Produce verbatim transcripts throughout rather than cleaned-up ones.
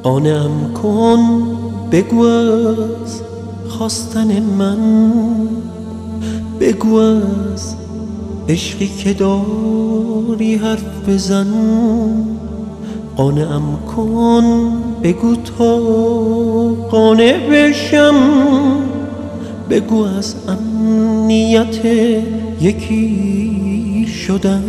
قانعم کن، بگو از خواستن من، بگو از عشقی که داری حرف بزن. قانعم کن، بگو تا قانع بشم، بگو از امنیت یکی شدن.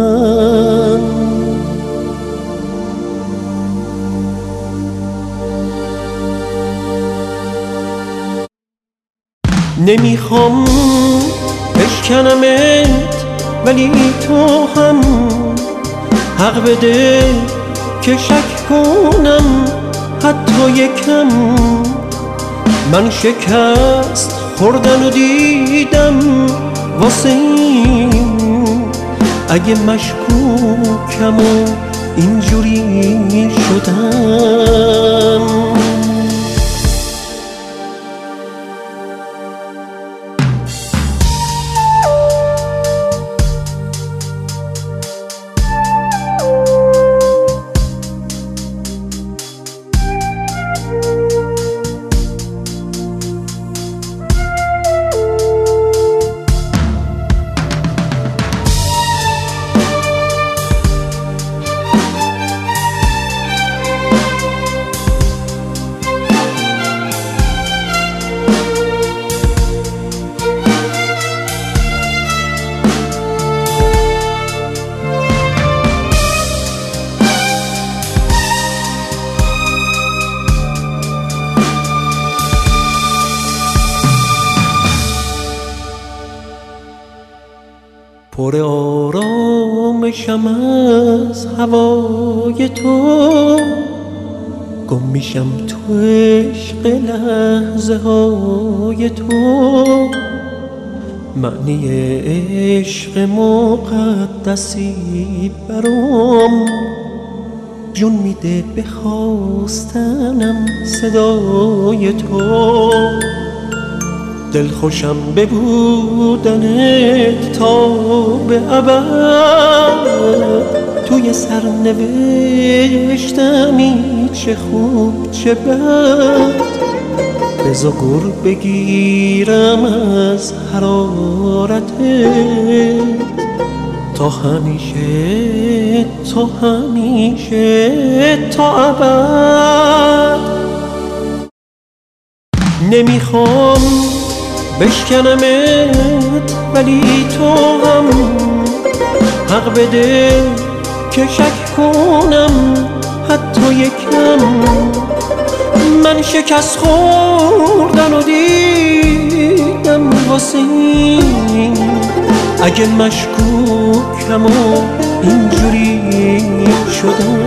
نمیخوام بشکنمت، ولی تو هم حق بده که شک کنم حتی یکم. من شکست خوردن و دیدم واسه این، اگه مشکوکم و اینجوری شدم. پر آرامشم از هوای تو، گم میشم تو عشق لحظه های تو. معنی عشق مقدسی برام، جون میده به خواستنم صدای تو. دلخوشم به بودنت تا به ابد، توی سرنوشتمی چه خوب چه بد. بزا گر بگیرم از حرارتت، تا همیشه تا همیشه تا ابد. نمیخوام بشکنمت، ولی تو هم حق بده که شک کنم حتی یکم. من شکست خوردن و دیدم واسه این، اگه مشکوکم و اینجوری شدم.